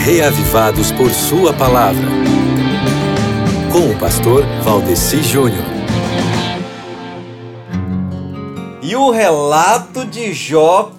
reavivados por sua palavra. Com o pastor Valdeci Júnior. E o relato de Jó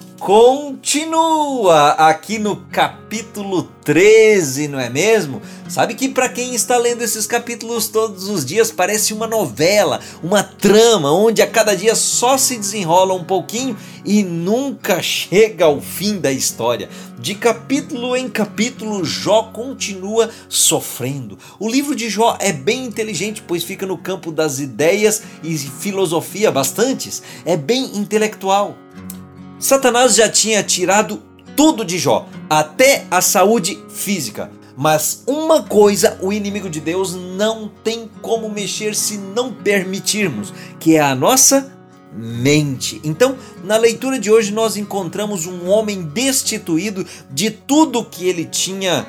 continua aqui no capítulo 13, não é mesmo? Sabe que para quem está lendo esses capítulos todos os dias parece uma novela, uma trama onde a cada dia só se desenrola um pouquinho e nunca chega ao fim da história. De capítulo em capítulo, Jó continua sofrendo. O livro de Jó é bem inteligente, pois fica no campo das ideias e filosofia bastantes. É bem intelectual. Satanás já tinha tirado tudo de Jó, até a saúde física. Mas uma coisa o inimigo de Deus não tem como mexer se não permitirmos, que é a nossa mente. Então, na leitura de hoje nós encontramos um homem destituído de tudo que ele tinha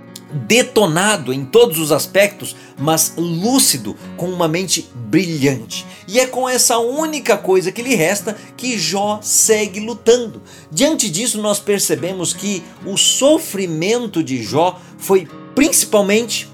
detonado em todos os aspectos, mas lúcido, com uma mente brilhante. E é com essa única coisa que lhe resta que Jó segue lutando. Diante disso, nós percebemos que o sofrimento de Jó foi principalmente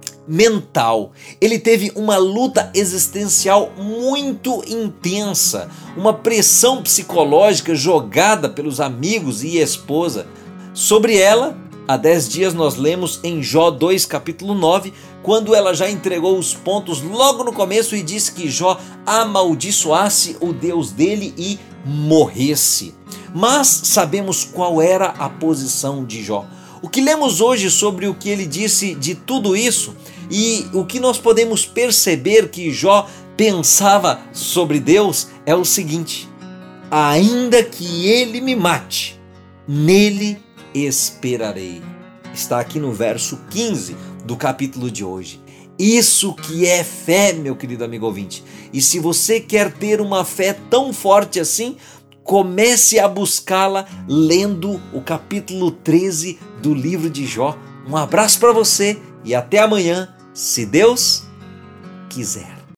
mental. Ele teve uma luta existencial muito intensa, uma pressão psicológica jogada pelos amigos e esposa. Sobre ela, há 10 dias nós lemos em Jó 2, capítulo 9, quando ela já entregou os pontos logo no começo e disse que Jó amaldiçoasse o Deus dele e morresse. Mas sabemos qual era a posição de Jó. O que lemos hoje sobre o que ele disse de tudo isso e o que nós podemos perceber que Jó pensava sobre Deus é o seguinte: ainda que ele me mate, nele esperarei. Está aqui no verso 15 do capítulo de hoje. Isso que é fé, meu querido amigo ouvinte. E se você quer ter uma fé tão forte assim, comece a buscá-la lendo o capítulo 13 do livro de Jó. Um abraço para você e até amanhã, se Deus quiser.